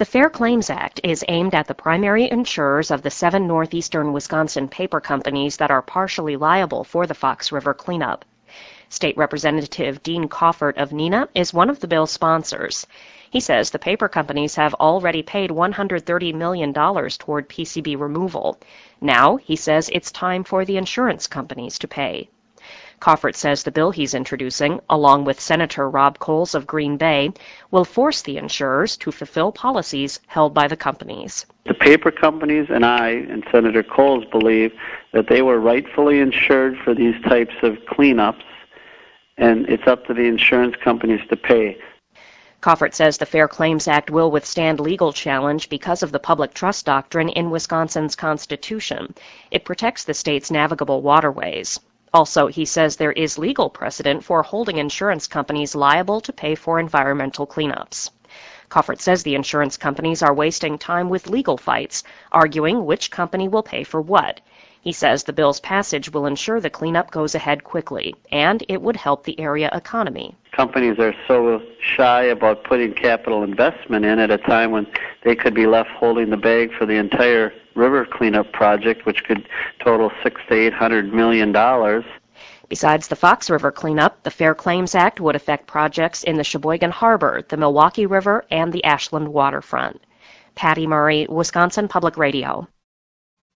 The Fair Claims Act is aimed at the primary insurers of the 7 northeastern Wisconsin paper companies that are partially liable for the Fox River cleanup. State Representative Dean Coffert of Neenah is one of the bill's sponsors. He says the paper companies have already paid $130 million toward PCB removal. Now, he says it's time for the insurance companies to pay. Coffert says the bill he's introducing, along with Senator Rob Coles of Green Bay, will force the insurers to fulfill policies held by the companies. The paper companies and I and Senator Coles believe that they were rightfully insured for these types of cleanups, and it's up to the insurance companies to pay. Coffert says the Fair Claims Act will withstand legal challenge because of the public trust doctrine in Wisconsin's Constitution. It protects the state's navigable waterways. Also, he says there is legal precedent for holding insurance companies liable to pay for environmental cleanups. Coffert says the insurance companies are wasting time with legal fights, arguing which company will pay for what. He says the bill's passage will ensure the cleanup goes ahead quickly, and it would help the area economy. Companies are so shy about putting capital investment in at a time when they could be left holding the bag for the entire river cleanup project, which could total $600 to $800 million. Besides the Fox River cleanup, the Fair Claims Act would affect projects in the Sheboygan Harbor, the Milwaukee River, and the Ashland waterfront. Patty Murray, Wisconsin Public Radio.